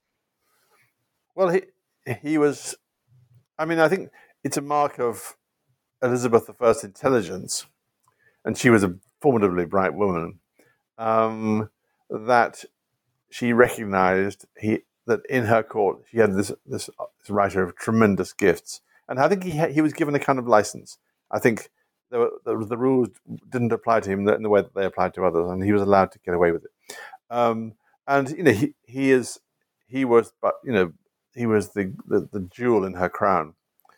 Well, he he was. I mean, I think it's a mark of Elizabeth the First's intelligence, and she was a formidably bright woman, um, that she recognized he that in her court she had this, this this writer of tremendous gifts, and I think he he was given a kind of license. I think there were, the, the rules didn't apply to him in the way that they applied to others, and he was allowed to get away with it. Um, and you know he he is he was but you know he was the the, the jewel in her crown.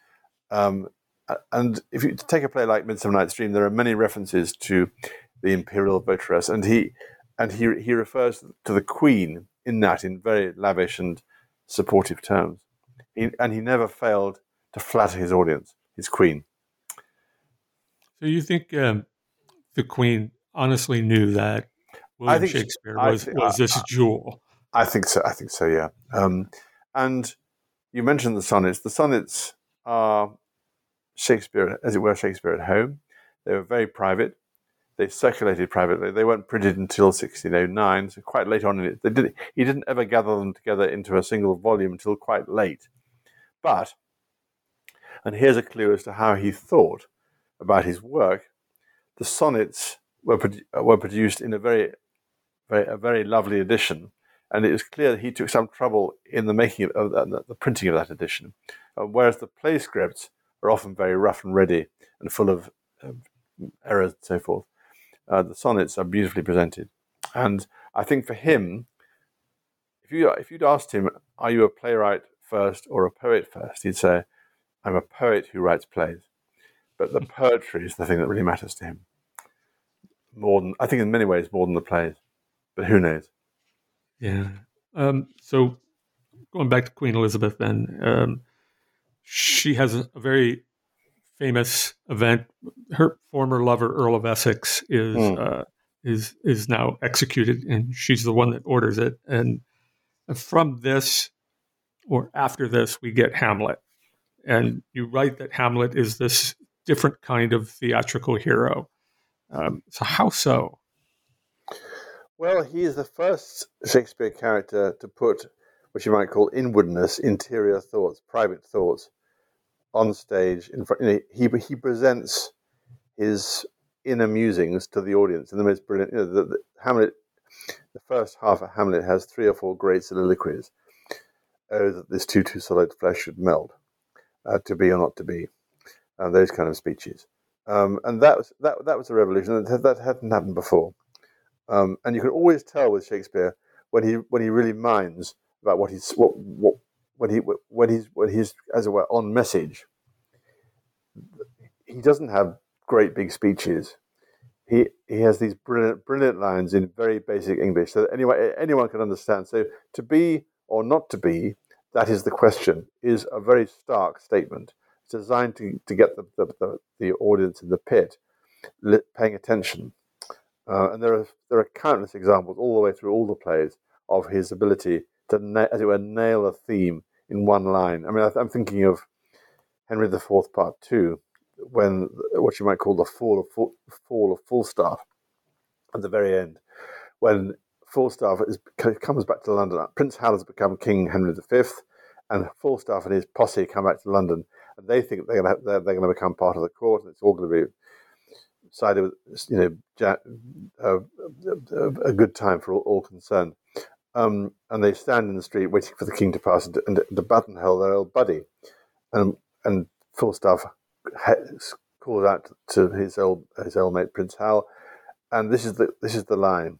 Um, And if you take a play like Midsummer Night's Dream, there are many references to the imperial votaress, and he and he he refers to the Queen in that in very lavish and supportive terms. He, and he never failed to flatter his audience, his Queen. So you think um, the Queen honestly knew that William I think Shakespeare she, was, th- was this I, jewel? I think so. I think so. Yeah. Um, and you mentioned the sonnets. The sonnets are Shakespeare, as it were, Shakespeare at home. They were very private. They circulated privately. They weren't printed until sixteen oh nine, so quite late on in it. They did, he didn't ever gather them together into a single volume until quite late. But, and here's a clue as to how he thought about his work, the sonnets were, produ- were produced in a very, very, a very lovely edition, and it was clear that he took some trouble in the making of, of the, the printing of that edition, uh, whereas the play scripts are often very rough and ready and full of uh, errors and so forth. Uh, the sonnets are beautifully presented. And I think for him, if you if you'd asked him, are you a playwright first or a poet first, he'd say, I'm a poet who writes plays. But the poetry is the thing that really matters to him. More than, I think in many ways, more than the plays. But who knows? Yeah. Um, so going back to Queen Elizabeth then, um, she has a, a very famous event. Her former lover, Earl of Essex, is mm. uh, is is now executed, and she's the one that orders it. And from this, or after this, we get Hamlet. And you write that Hamlet is this different kind of theatrical hero. Um, so how so? Well, he is the first Shakespeare character to put what you might call inwardness, interior thoughts, private thoughts on stage. In front, you know, he he presents his inner musings to the audience in the most brilliant. You know, the, the Hamlet, the first half of Hamlet has three or four great soliloquies. Oh, that this too too solid flesh should melt, uh, to be or not to be, uh, those kind of speeches. Um, and that was that that was a revolution. That, that hadn't happened before. Um, and you can always tell with Shakespeare when he when he really minds about what he's what what when he when he's when he's as it were on message. He doesn't have great big speeches. He he has these brilliant brilliant lines in very basic English so that anyone anyone can understand. So to be or not to be, that is the question, is a very stark statement. It's designed to, to get the, the, the, the audience in the pit paying attention. Uh, and there are there are countless examples all the way through all the plays of his ability to, na- as it were, nail a theme in one line. I mean, I, I'm thinking of Henry the Fourth, Part Two, when what you might call the fall of Full, fall of Falstaff at the very end, when Falstaff is, comes back to London. Prince Hal has become King Henry the Fifth, and Falstaff and his posse come back to London, and they think they're going to they're, they're going to become part of the court, and it's all going to be sided with, you know, uh, a good time for all, all concerned. Um, and they stand in the street waiting for the king to pass and to, and to buttonhole their old buddy, and and Falstaff calls out to his old his old mate Prince Hal, and this is the this is the line.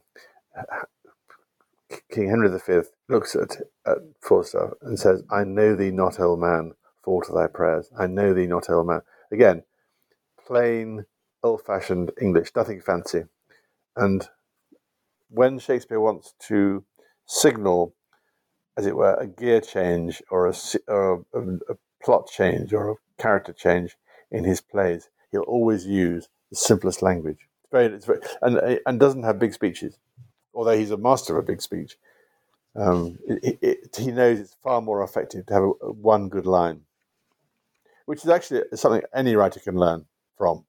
King Henry the Fifth looks at, at Falstaff and says, "I know thee not, old man, fall to thy prayers. I know thee not, old man." Again, plain, old-fashioned English, nothing fancy. And when Shakespeare wants to signal, as it were, a gear change or a, or a, a plot change or a character change in his plays, he'll always use the simplest language. It's very, it's very, and and doesn't have big speeches. Although he's a master of a big speech, um, it, it, he knows it's far more effective to have a, a one good line, which is actually something any writer can learn from.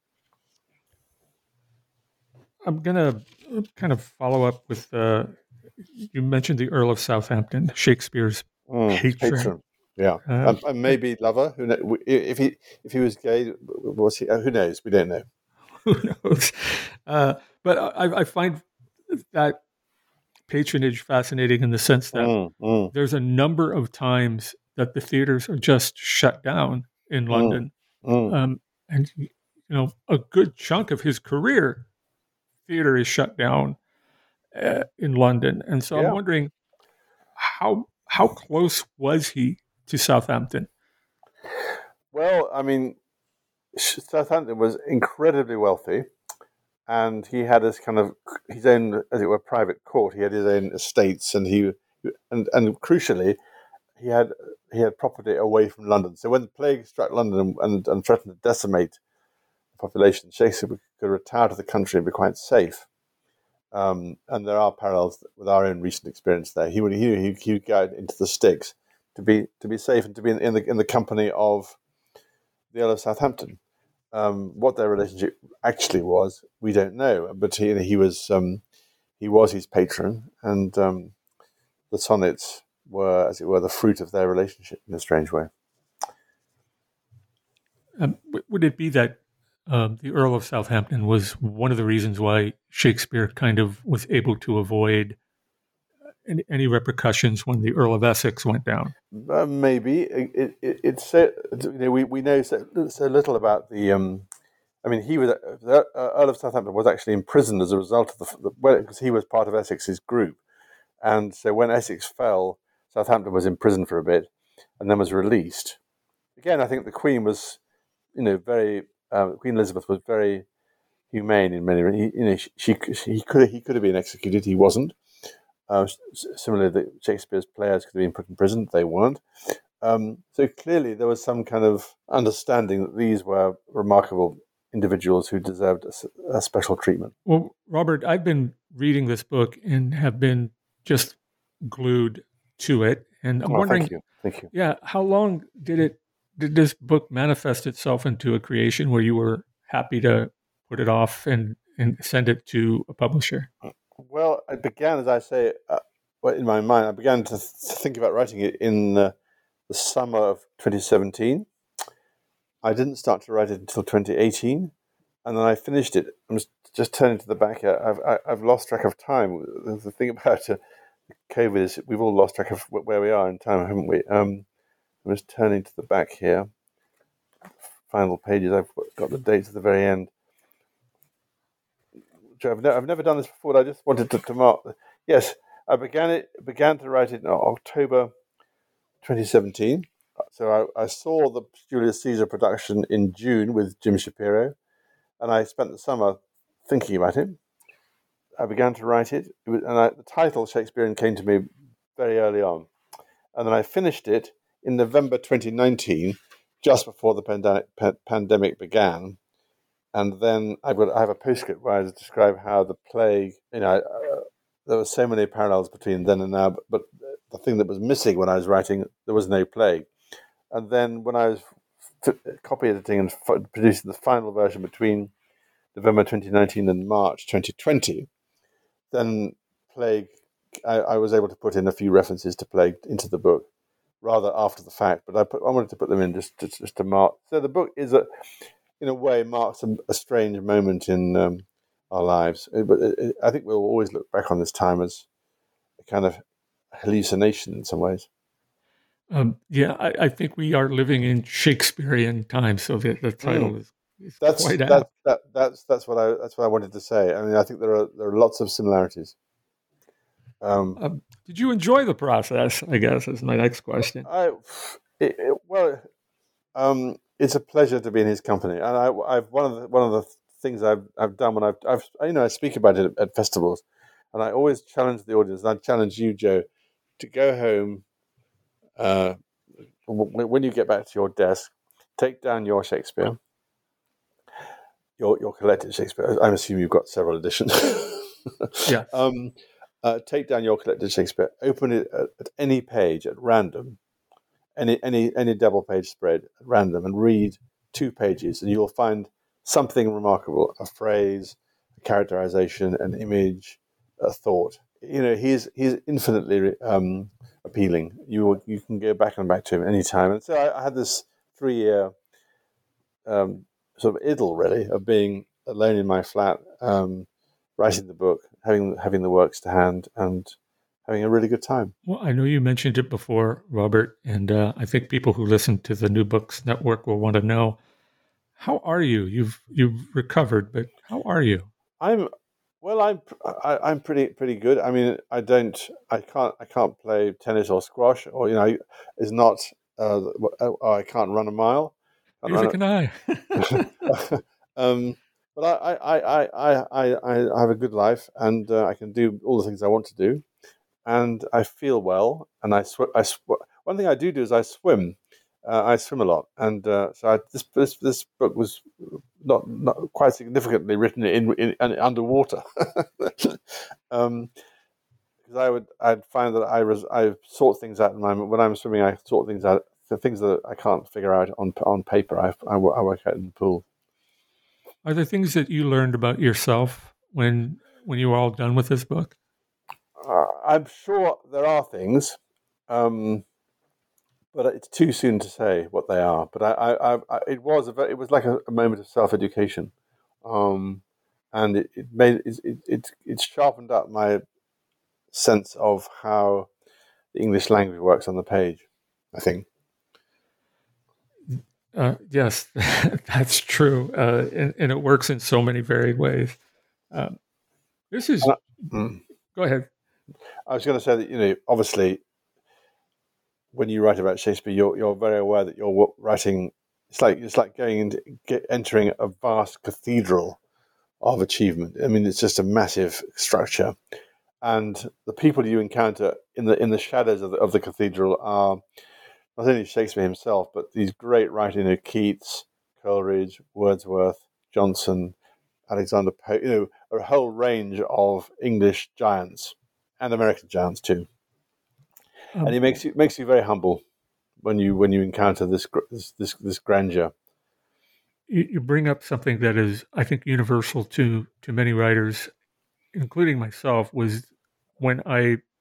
I'm going to kind of follow up with, uh, you mentioned the Earl of Southampton, Shakespeare's mm, patron. patron. Yeah, uh, and, and maybe lover. Who knows? If he if he was gay, was he? Who knows? We don't know. Who knows? Uh, but I, I find that patronage fascinating in the sense that mm, mm. there's a number of times that the theaters are just shut down in London. Mm, mm. Um, and, you know, a good chunk of his career, theater is shut down uh, in London. And so yeah. I'm wondering, how how close was he to Southampton? Well, I mean, Southampton was incredibly wealthy. And he had his kind of his own, as it were, private court. He had his own estates, and he and and crucially, he had he had property away from London. So when the plague struck London and, and, and threatened to decimate the population, Shakespeare could retire to the country and be quite safe. Um, and there are parallels with our own recent experience there. He would he he, he would go into the sticks to be to be safe and to be in, in the in the company of the Earl of Southampton. Um, what their relationship actually was, we don't know. But he, he was um, he was his patron, and um, the sonnets were, as it were, the fruit of their relationship in a strange way. Um, would it be that um, the Earl of Southampton was one of the reasons why Shakespeare kind of was able to avoid any, any repercussions when the Earl of Essex went down? Uh, maybe it, it, it's so, you know, we we know so, so little about the. Um, I mean, he was the Earl of Southampton was actually imprisoned as a result of the, the well, because he was part of Essex's group, and so when Essex fell, Southampton was imprisoned for a bit, and then was released. Again, I think the Queen was, you know, very uh, Queen Elizabeth was very humane in many. He, you know, she, she he could he could have been executed. He wasn't. Uh, similarly, the Shakespeare's players could have been put in prison. They weren't. Um, so clearly there was some kind of understanding that these were remarkable individuals who deserved a, a special treatment. Well, Robert, I've been reading this book and have been just glued to it. And I'm oh, wondering, thank you. Thank you. Yeah, how long did it did this book manifest itself into a creation where you were happy to put it off and, and send it to a publisher? Well, it began, as I say, uh, well, in my mind, I began to th- think about writing it in uh, the summer of twenty seventeen. I didn't start to write it until twenty eighteen, and then I finished it. I'm just, just turning to the back here. I've I, I've lost track of time. The thing about uh, COVID is we've all lost track of where we are in time, haven't we? Um, I'm just turning to the back here. Final pages. I've got the dates at the very end. I've, ne- I've never done this before. But I just wanted to, to mark. Yes, I began it. Began to write it in October twenty seventeen. So I, I saw the Julius Caesar production in June with Jim Shapiro, and I spent the summer thinking about it. I began to write it, it was, and I, the title Shakespearean came to me very early on, and then I finished it in November twenty nineteen, just before the pandemic, pa- pandemic began. And then I've got I have a postscript where I describe how the plague, you know, uh, there were so many parallels between then and now, but, but the thing that was missing when I was writing, there was no plague. And then when I was f- copy editing and f- producing the final version between November twenty nineteen and March twenty twenty, then plague, I, I was able to put in a few references to plague into the book, rather after the fact. But I put I wanted to put them in just to, just to mark. So the book is a, in a way, marks a, a strange moment in um, our lives. It, but it, it, I think we'll always look back on this time as a kind of hallucination in some ways. Um, yeah, I, I think we are living in Shakespearean times, so the, the title mm. is, is that's, quite that's, apt. That, that's that's what I that's what I wanted to say. I mean, I think there are there are lots of similarities. Um, um, did you enjoy the process? I guess is my next question. I it, it, well, um, it's a pleasure to be in his company, and I, I've one of the one of the things I've I've done when I've I've you know I speak about it at, at festivals, and I always challenge the audience, and I challenge you, Joe, to go home. Uh, when you get back to your desk, take down your Shakespeare, your your collected Shakespeare. I'm assuming you've got several editions. Yeah. Um, uh, take down your collected Shakespeare. Open it at, at any page at random, any any any double page spread at random, and read two pages, and you'll find something remarkable: a phrase, a characterization, an image, a thought. You know, he's he's infinitely um, appealing. You you can go back and back to him anytime. And so I, I had this three year um, sort of idyll, really, of being alone in my flat, um, writing the book, having having the works to hand, and having a really good time. Well, I know you mentioned it before, Robert, and uh, I think people who listen to the New Books Network will want to know, how are you? You've you've recovered, but how are you? I'm. Well, I'm I, I'm pretty pretty good. I mean, I don't, I can't, I can't play tennis or squash, or you know, it's not. Uh, oh, I can't run a mile. Neither can I. um, but I, I, I, I, I, I have a good life, and uh, I can do all the things I want to do, and I feel well. And I sw- I sw- One thing I do do is I swim. Uh, I swim a lot, and uh, so I, this this this book was not, not quite significantly written in, in, in underwater, um, because I would I'd find that I was I sort things out in my when I'm swimming. I sort things out, the things that I can't figure out on on paper. I I, I work out in the pool. Are there things that you learned about yourself when when you were all done with this book? Uh, I'm sure there are things. Um, But it's too soon to say what they are. But I, I, I it was a very, it was like a, a moment of self-education, um, and it, it made it, it it it sharpened up my sense of how the English language works on the page, I think. Uh, yes, that's true, uh, and, and it works in so many varied ways. Um, this is. I, mm, go ahead. I was going to say that you know, obviously, when you write about Shakespeare, you're you're very aware that you're writing. It's like it's like going into get, entering a vast cathedral of achievement. I mean, it's just a massive structure, and the people you encounter in the in the shadows of the, of the cathedral are not only Shakespeare himself, but these great writers, you know, Keats, Coleridge, Wordsworth, Johnson, Alexander Pope. You know, a whole range of English giants and American giants too. Um, and it makes you makes you very humble when you when you encounter this this this, this grandeur. You, you bring up something that is, I think, universal to to many writers, including myself. Was when I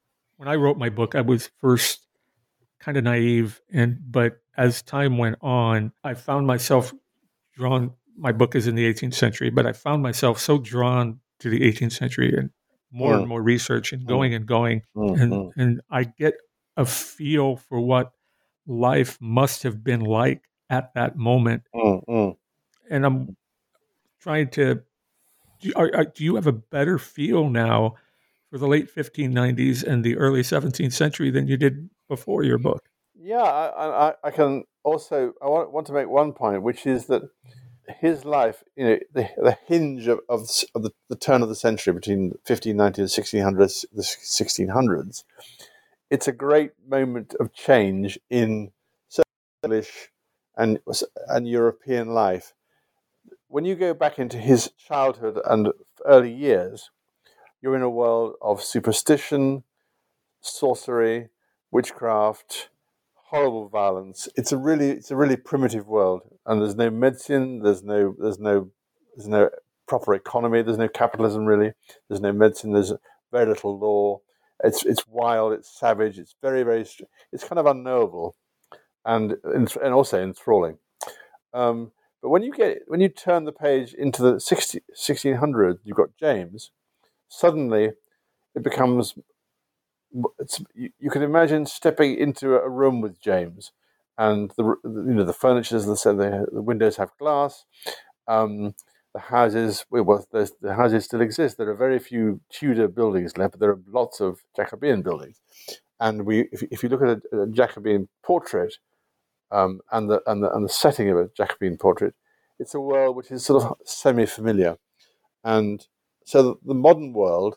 when I wrote my book, I was first kind of naive, and but as time went on, I found myself drawn. My book is in the eighteenth century, but I found myself so drawn to the eighteenth century and more Mm. and more research and going and going, Mm, and mm. and I get a feel for what life must have been like at that moment, Mm, mm. and I'm trying to. Do, are, are, do you have a better feel now for the late fifteen nineties and the early seventeenth century than you did before your book? Yeah, I, I, I can also, I want, want to make one point, which is that his life, you know, the, the hinge of, of, of the, the turn of the century between fifteen ninety and sixteen hundreds, the sixteen hundreds, it's a great moment of change in English and, and European life. When you go back into his childhood and early years, you're in a world of superstition, sorcery, witchcraft, horrible violence. It's a really, it's a really primitive world, and there's no medicine. There's no, there's no, there's no proper economy. There's no capitalism really. There's no medicine. There's very little law. It's, it's wild. It's savage. It's very, very. It's kind of unknowable, and and also enthralling. Um, but when you get, when you turn the page into the sixteen hundreds, you've got James. Suddenly, it becomes. It's, you, you can imagine stepping into a room with James, and the you know the furniture, the the, the windows have glass. Um, the houses, well, the houses still exist. There are very few Tudor buildings left, but there are lots of Jacobean buildings. And we, if, if you look at a, a Jacobean portrait, um, and the and the and the setting of a Jacobean portrait, it's a world which is sort of semi-familiar, and so the, the modern world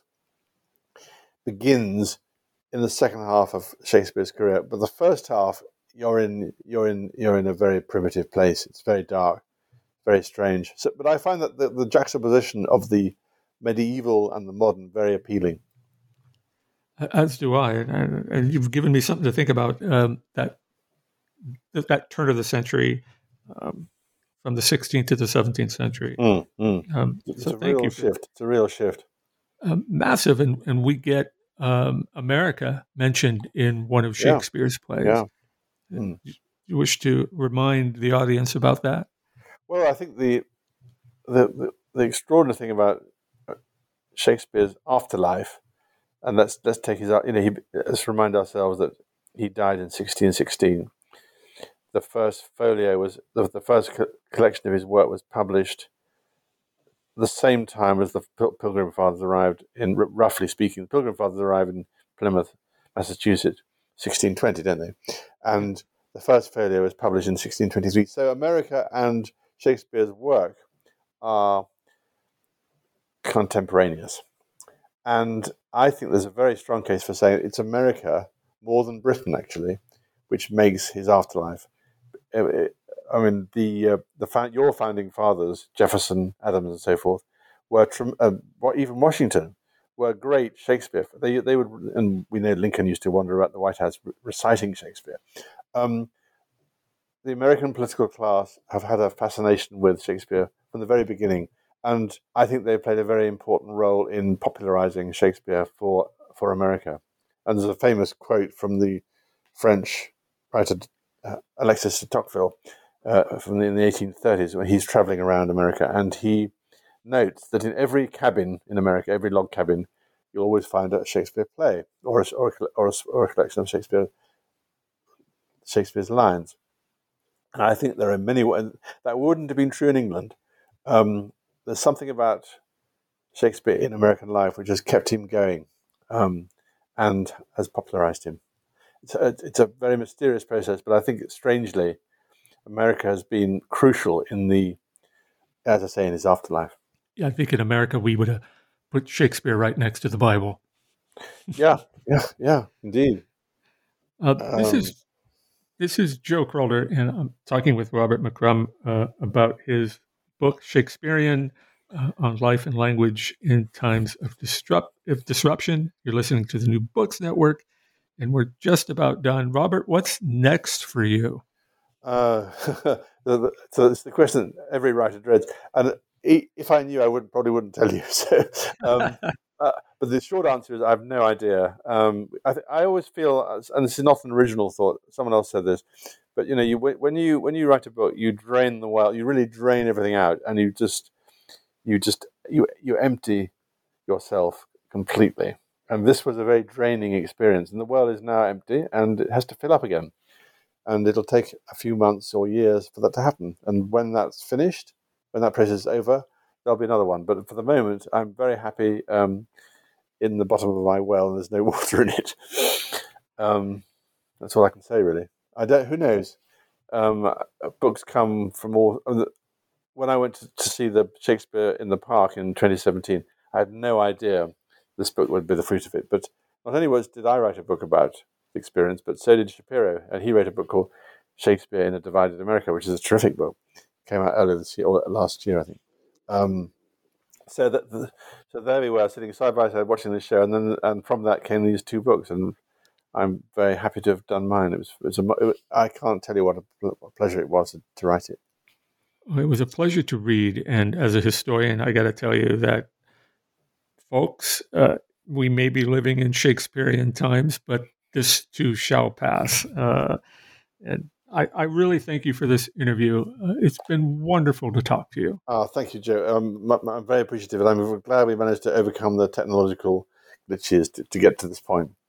begins in the second half of Shakespeare's career, but the first half you're in you're in you're in a very primitive place. It's very dark, very strange. So, but I find that the, the juxtaposition of the medieval and the modern very appealing. As do I, and, and you've given me something to think about. Um, that that turn of the century, um, from the sixteenth to the seventeenth century. Mm, mm. Um, it's so a thank real you for, shift. It's a real shift. Um, massive, and, and we get um, America mentioned in one of Shakespeare's yeah. plays. Yeah. Mm. You wish to remind the audience about that? Well, I think the the the, the extraordinary thing about Shakespeare's afterlife, and let's let's take his you know he, let's remind ourselves that he died in sixteen sixteen. The first folio was the, the first co- collection of his work was published the same time as the Pilgrim Fathers arrived in, roughly speaking, the Pilgrim Fathers arrived in Plymouth, Massachusetts, sixteen twenty, don't they? And the first folio was published in sixteen twenty-three. So America and Shakespeare's work are contemporaneous. And I think there's a very strong case for saying it's America, more than Britain actually, which makes his afterlife. I mean, the uh, the your founding fathers, Jefferson, Adams, and so forth, were uh, even Washington were great Shakespeare. They they would, and we know Lincoln used to wander about the White House reciting Shakespeare. Um, the American political class have had a fascination with Shakespeare from the very beginning, and I think they played a very important role in popularizing Shakespeare for for America. And there's a famous quote from the French writer uh, Alexis de Tocqueville. Uh, from the, in the eighteen thirties, when he's traveling around America, and he notes that in every cabin in America, every log cabin, you'll always find a Shakespeare play or a, or a, or a, or a collection of Shakespeare Shakespeare's lines. And I think there are many ways that wouldn't have been true in England. Um, there's something about Shakespeare in American life which has kept him going um, and has popularized him. It's a, it's a very mysterious process, but I think strangely, America has been crucial in the, as I say, in his afterlife. Yeah, I think in America we would have put Shakespeare right next to the Bible. yeah, yeah, yeah, indeed. Uh, this um, is this is Joe Crowder, and I'm talking with Robert McCrum uh, about his book Shakespearean uh, on life and language in times of disrupt of disruption. You're listening to the New Books Network, and we're just about done. Robert, what's next for you? Uh, so it's the question every writer dreads, and if I knew, I would probably wouldn't tell you. So, um, Uh, but the short answer is I have no idea. Um, I, th- I always feel, and this is not an original thought. Someone else said this, but you know, you when you when you write a book, you drain the well. You really drain everything out, and you just you just you you empty yourself completely. And this was a very draining experience. And the well is now empty, and it has to fill up again. And it'll take a few months or years for that to happen. And when that's finished, when that process is over, there'll be another one. But for the moment, I'm very happy um, in the bottom of my well, and there's no water in it. Um, that's all I can say, really. I don't. Who knows? Um, books come from all. When I went to, to see the Shakespeare in the Park in twenty seventeen, I had no idea this book would be the fruit of it. But not only was did I write a book about the experience, but so did Shapiro, and he wrote a book called Shakespeare in a Divided America, which is a terrific book. Came out earlier this year, or last year, I think. Um, so that, the, so there we were, sitting side by side watching this show, and then and from that came these two books, and I'm very happy to have done mine. It was, it was, a, it was I can't tell you what a, what a pleasure it was to, to write it. It was a pleasure to read, and as a historian, I got to tell you that, folks, uh, we may be living in Shakespearean times, but this too shall pass. Uh, and I, I really thank you for this interview. Uh, it's been wonderful to talk to you. Oh, thank you, Joe. Um, I'm very appreciative, and I'm glad we managed to overcome the technological glitches to, to get to this point.